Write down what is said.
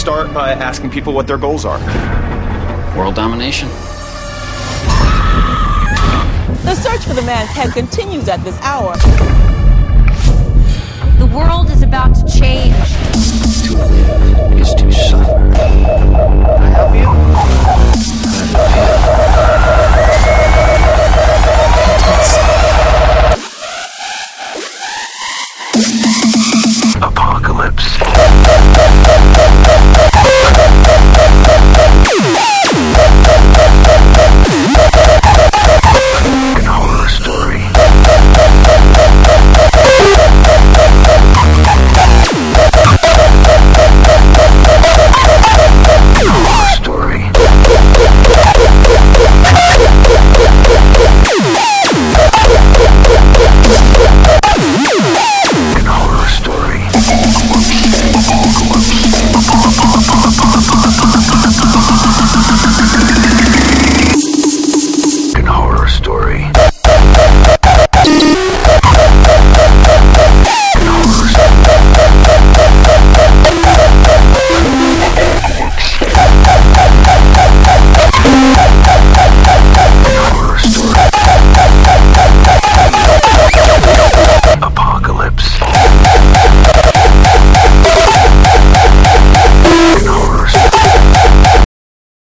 start by asking people what their goals are. World domination. The search for the man's head continues at this hour. The world is about to change. To live is to suffer. Can I help you?